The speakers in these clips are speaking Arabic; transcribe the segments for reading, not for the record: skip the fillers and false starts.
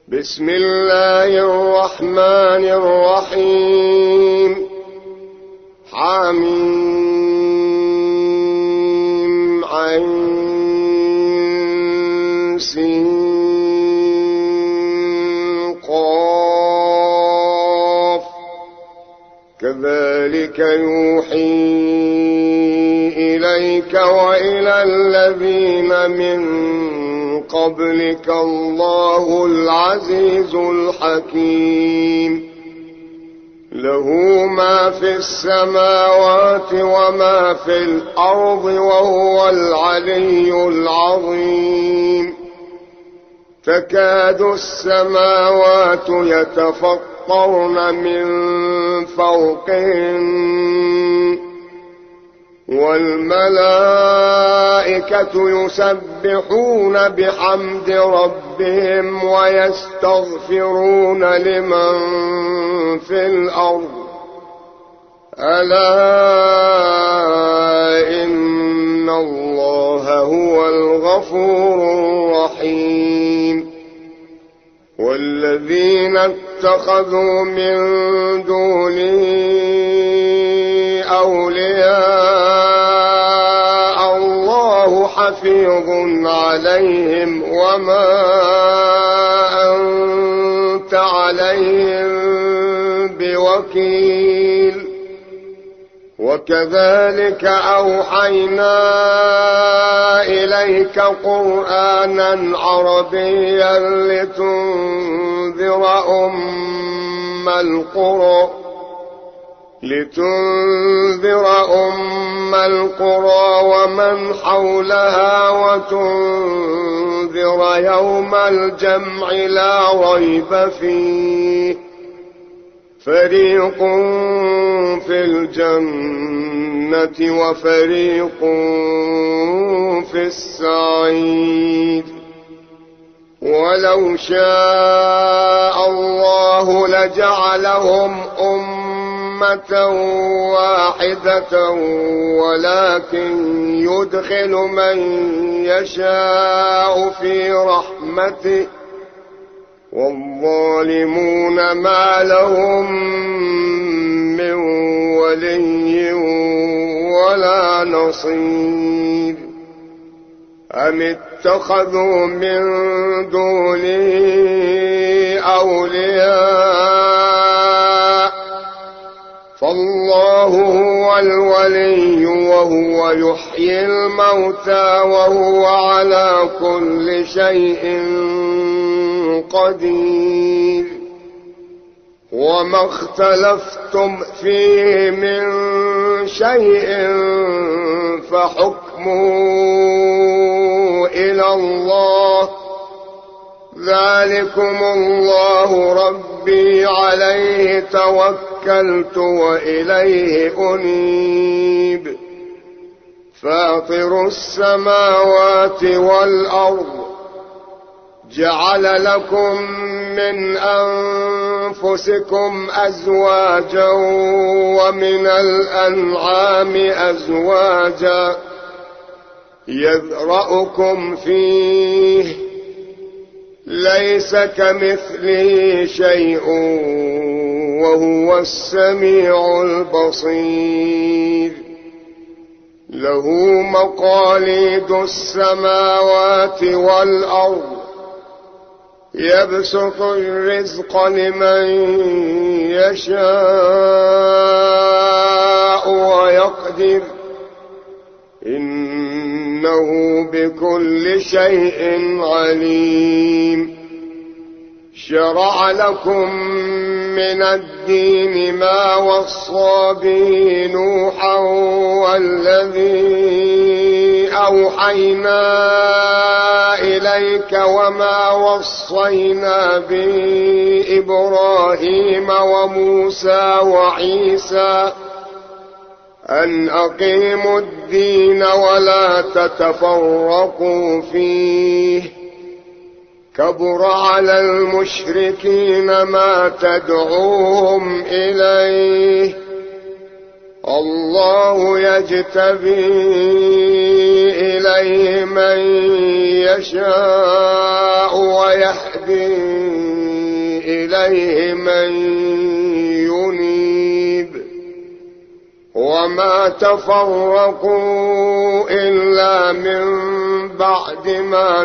بسم الله الرحمن الرحيم. حميم عين سين قاف. كذلك يوحي إليك وإلى الذين من قبلك الله العزيز الحكيم. له ما في السماوات وما في الأرض وهو العلي العظيم. تكاد السماوات يتفطرن من فوقهن والملائكة يسبحون بحمد ربهم ويستغفرون لمن في الأرض. ألا إن الله هو الغفور الرحيم. والذين اتخذوا من دونه أولياء الله حفيظ عليهم وما أنت عليهم بوكيل. وكذلك أوحينا إليك قرآنا عربيا لتنذر أم القرى ومن حولها وتنذر يوم الجمع لا ريب فيه. فريق في الجنة وفريق في السعير. ولو شاء الله لجعلهم أمة واحدة ولكن يدخل من يشاء في رحمته والظالمون ما لهم من ولي ولا نصير. أم اتخذوا من دونه أولياء فالله هو الولي وهو يحيي الموتى وهو على كل شيء قدير. وما اختلفتم فيه من شيء فحكمه إلى الله. ذلكم الله ربي عليه توكلت وإليه أنيب. فاطر السماوات والأرض جعل لكم من أنفسكم أزواجا ومن الأنعام أزواجا يذرأكم فيه ليس كمثله شيء وهو السميع البصير. له مقاليد السماوات والأرض يبسط الرزق لمن يشاء ويقدر إنه بكل شيء عليم. شرع لكم من الدين ما وصى به نوحا والذي أوحينا إليك وما وصينا به إبراهيم وموسى وعيسى أن أقيموا الدين ولا تتفرقوا فيه. كبر على المشركين ما تدعوهم إليه. الله يجتبي إليه من يشاء ويهدي إليه من ينيب وما تفرقوا إلا من بعد ما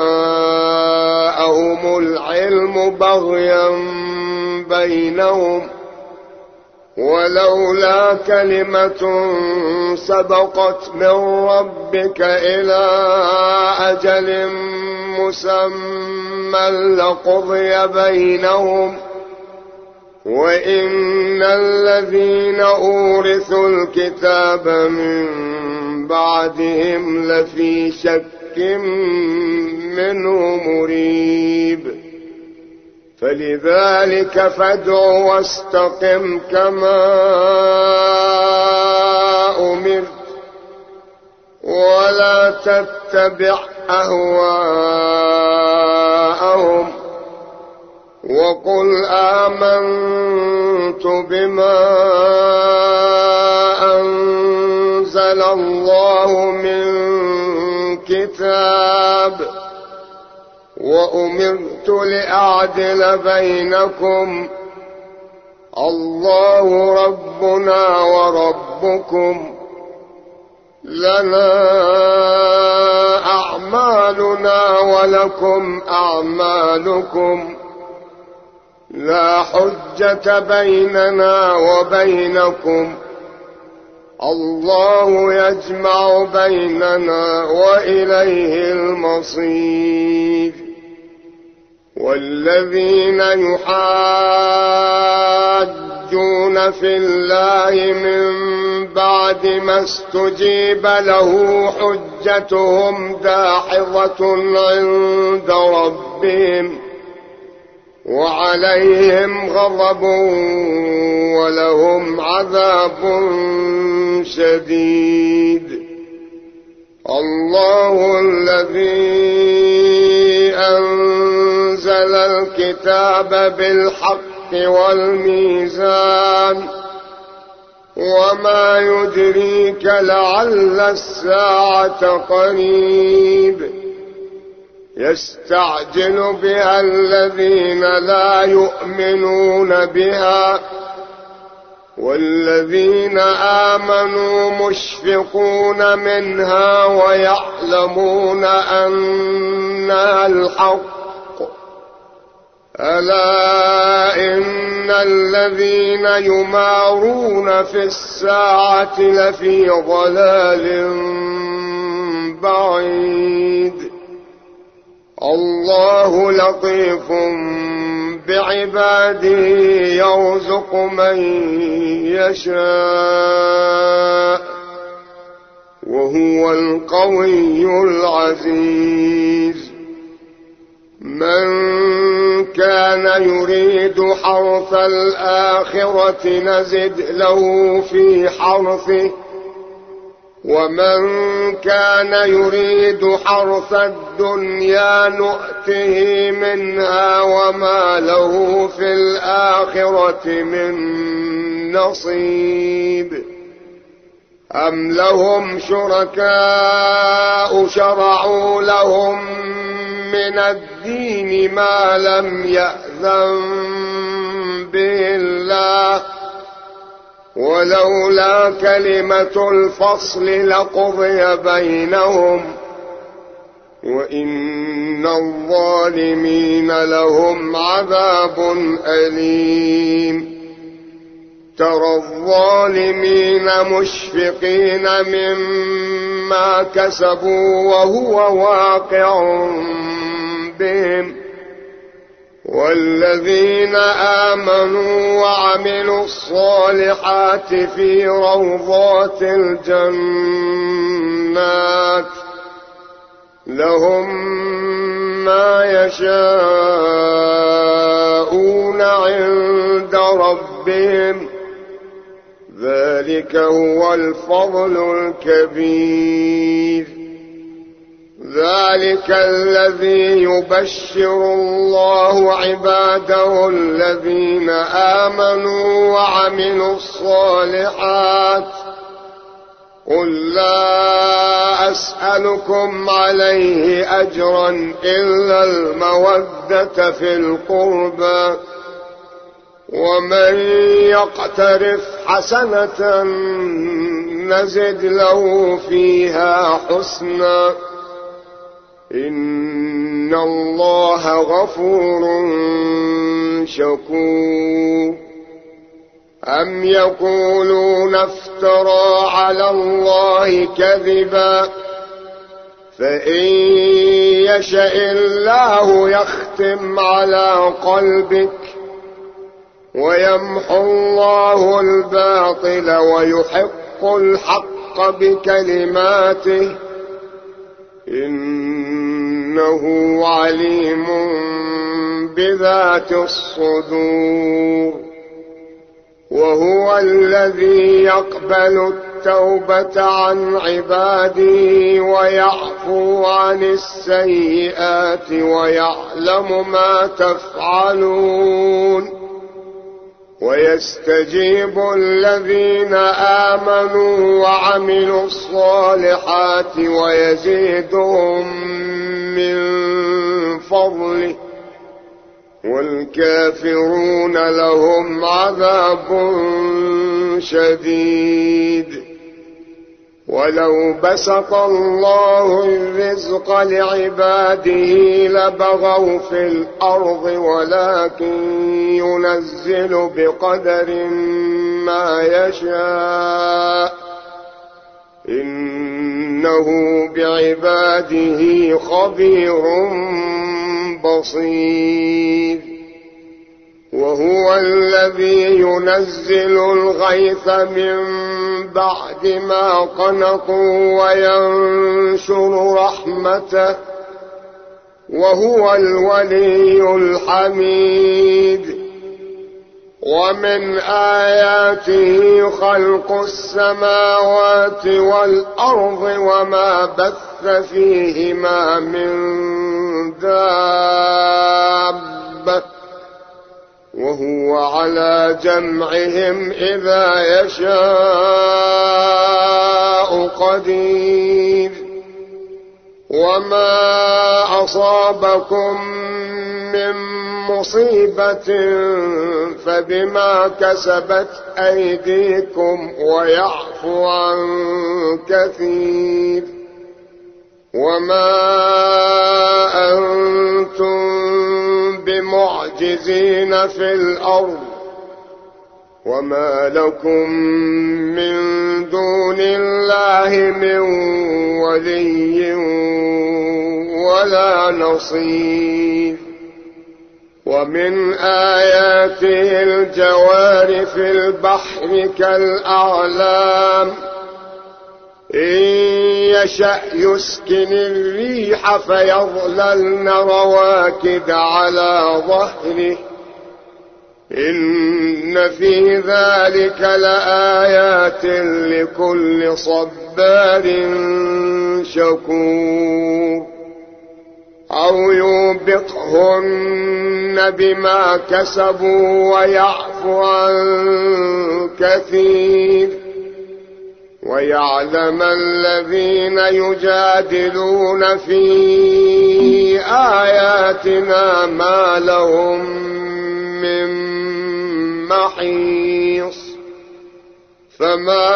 جاءهم العلم بغيا بينهم ولولا كلمة سبقت من ربك إلى أجل مسمى لقضي بينهم وإن الذين أورثوا الكتاب من بعدهم لفي شك منه مريب فلذلك فادع واستقم كما أمرت ولا تتبع أهواءهم وقل آمنت بما أنزل الله من كتاب وأمرت لأعدل بينكم الله ربنا وربكم لنا أعمالنا ولكم أعمالكم لا حجة بيننا وبينكم الله يجمع بيننا وإليه المصير والذين يحاجون في الله من بعد ما استجيب له حجتهم داحضة عند ربهم وعليهم غضب ولهم عذاب شديد الله الذي أنزل الكتاب بالحق والميزان وما يدريك لعل الساعة قريب يستعجل بها الذين لا يؤمنون بها والذين آمنوا مشفقون منها ويعلمون أنها الحق ألا إن الذين يمارون في الساعة لفي ضلال بعيد الله لطيف بعباده يرزق من يشاء وهو القوي العزيز من كان يريد حرث الآخرة نزد له في حرثه ومن كان يريد حرث الدنيا نؤته منها وما له في الآخرة من نصيب أم لهم شركاء شرعوا لهم من الدين ما لم يأذن به الله ولولا كلمة الفصل لقضي بينهم وإن الظالمين لهم عذاب أليم ترى الظالمين مشفقين مما كسبوا وهو واقع بهم والذين آمنوا وعملوا الصالحات في روضات الجنات لهم ما يشاءون عند ربهم ذلك هو الفضل الكبير ذلك الذي يبشر الله عباده الذين آمنوا وعملوا الصالحات قل لا أسألكم عليه أجرا إلا المودة في القربى، ومن يقترف حسنة نزد له فيها حسنا، إن الله غفور شكور. أم يقولون افترى على الله كذبا، فإن يشأ الله يختم على قلبك ويمحو الله الباطل ويحق الحق بكلماته، إنه عليم بذات الصدور. وهو الذي يقبل التوبة عن عباده ويعفو عن السيئات ويعلم ما تفعلون، ويستجيب الذين آمنوا وعملوا الصالحات ويزيدهم من فضله، والكافرون لهم عذاب شديد. ولو بسط الله الرزق لعباده لبغوا في الأرض، ولكن ينزل بقدر ما يشاء، إنه بعباده خبير بصير. وهو الذي ينزل الغيث من بعد ما قنطوا وينشر رحمته، وهو الولي الحميد. ومن آياته خلق السماوات والأرض وما بث فيهما من دابة، وهو على جمعهم إذا يشاء قدير. وما أصابكم من مصيبة فبما كسبت أيديكم ويعفو عن كثير. وما أنتم بمعجزين في الأرض، وما لكم من دون الله من ولي ولا نصير. ومن آياته الجوار في البحر كالأعلام، إن يشأ يسكن الريح فيظللن رواكد على ظهره، إن في ذلك لآيات لكل صبار شكور. أو يوبقهن بما كسبوا ويعفو عن كثير، ويعلم الذين يجادلون في آياتنا ما لهم من محيص. فما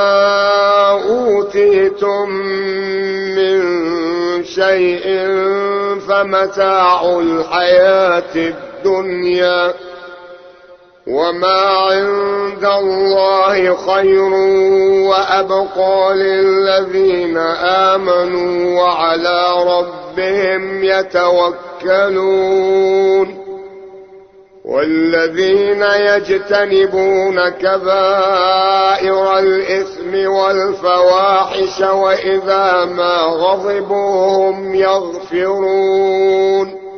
أوتيتم من شيء فمتاع الحياة الدنيا، وما عند الله خير وأبقى للذين آمنوا وعلى ربهم يتوكلون. والذين يجتنبون كبائر الإثم والفواحش وإذا ما غضبوا هم يغفرون.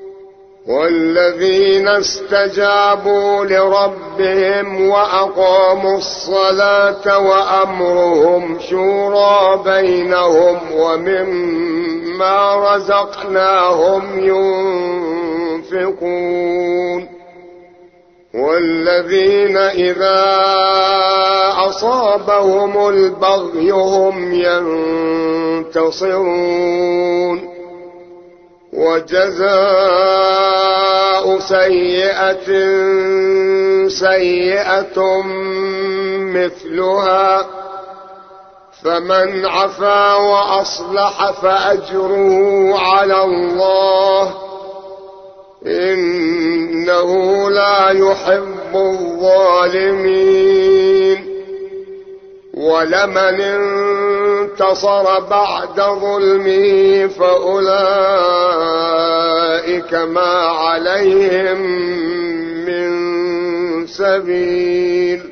والذين استجابوا لربهم وأقاموا الصلاة وأمرهم شورى بينهم ومما رزقناهم ينفقون. والذين إذا أصابهم البغي هم ينتصرون وجزاء سيئة سيئة مثلها فمن عفا وأصلح فأجره على الله إنه لا يحب الظالمين ولمن انتصر بعد ظلمه فأولئك ما عليهم من سبيل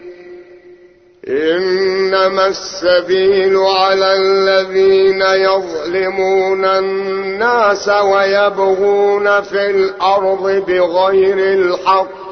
إنما السبيل على الذين يظلمون الناس ويبغون في الأرض بغير الحق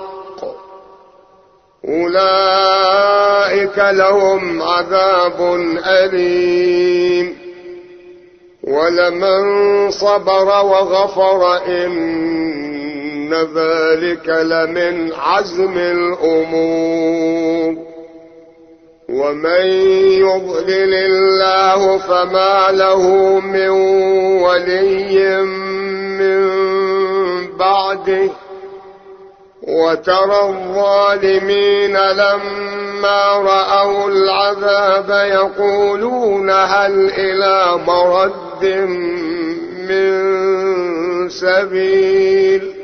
أولئك لهم عذاب أليم ولمن صبر وغفر إن ذلك لمن عزم الأمور ومن يضلل الله فما له من ولي من بعده وترى الظالمين لما رأوا العذاب يقولون هل إلى مرد من سبيل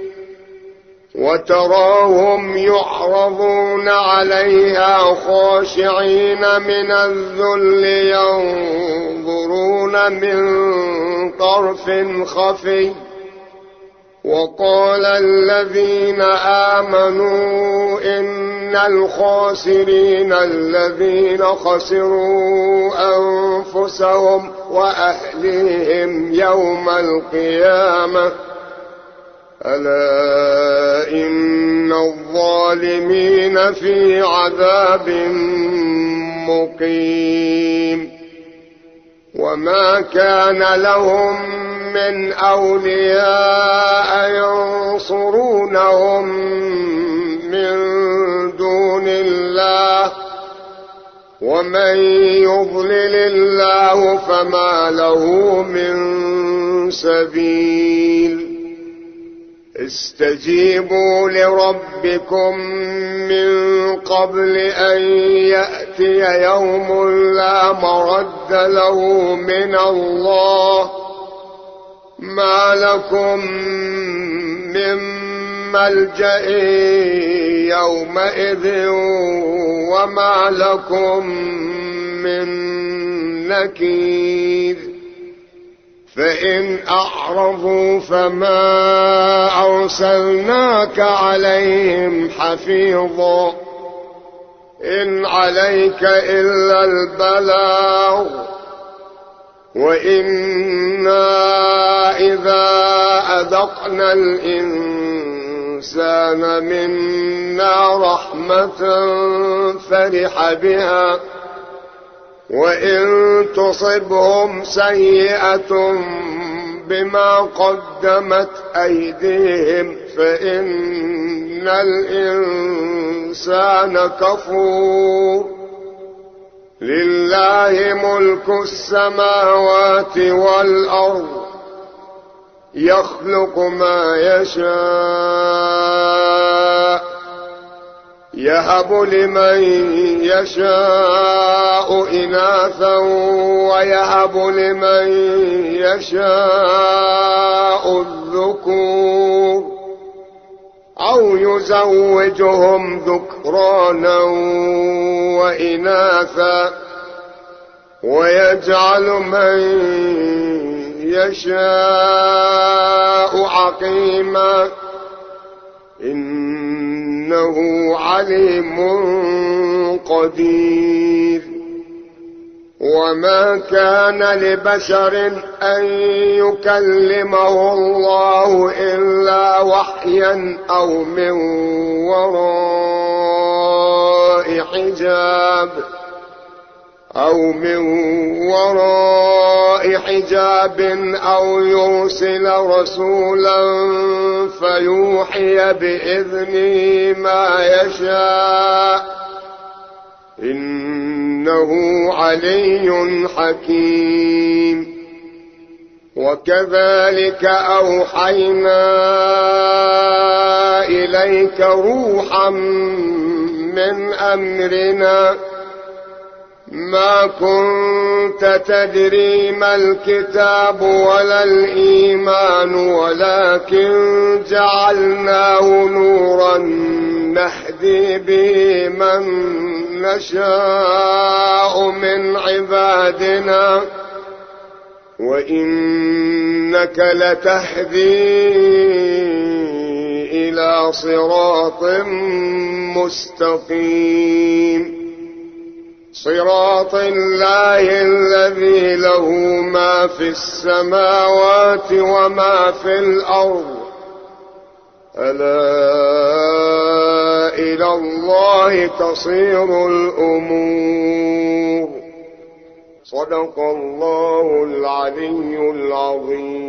وتراهم يعرضون عليها خاشعين من الذل ينظرون من طرف خفي وقال الذين آمنوا إن الخاسرين الذين خسروا أنفسهم وأهليهم يوم القيامة ألا إن الظالمين في عذاب مقيم وما كان لهم من أولياء ينصرونهم من دون الله ومن يضلل الله فما له من سبيل استجيبوا لربكم من قبل أن يأتي يوم لا مرد له من الله ما لكم من ملجأ يومئذ وما لكم من نكير فإن أعرضوا فما أرسلناك عليهم حفيظا إن عليك إلا البلاغ وإنا إذا أذقنا الإنسان منا رحمة فرح بها وإن تصبهم سيئة بما قدمت أيديهم فإن الإنسان كفور لله ملك السماوات والأرض يخلق ما يشاء يهب لمن يشاء إناثا ويهب لمن يشاء الذكور أو يزوجهم ذكرانا وإناثا ويجعل من يشاء عقيما إنه عليم قدير وما كان لبشر أن يكلمه الله إلا وحيا أو من وراء حجاب أو من وراء حجاب أو يرسل رسولا فيوحي بإذنه ما يشاء إنه علي حكيم. وكذلك أوحينا إليك روحا من أمرنا ما كنت تدري ما الكتاب ولا الإيمان ولكن جعلناه نورا نهدي به من نشاء من عبادنا وإنك لتهدي إلى صراط مستقيم صراط الله الذي له ما في السماوات وما في الأرض ألا إلى الله تصير الأمور. صدق الله العلي العظيم.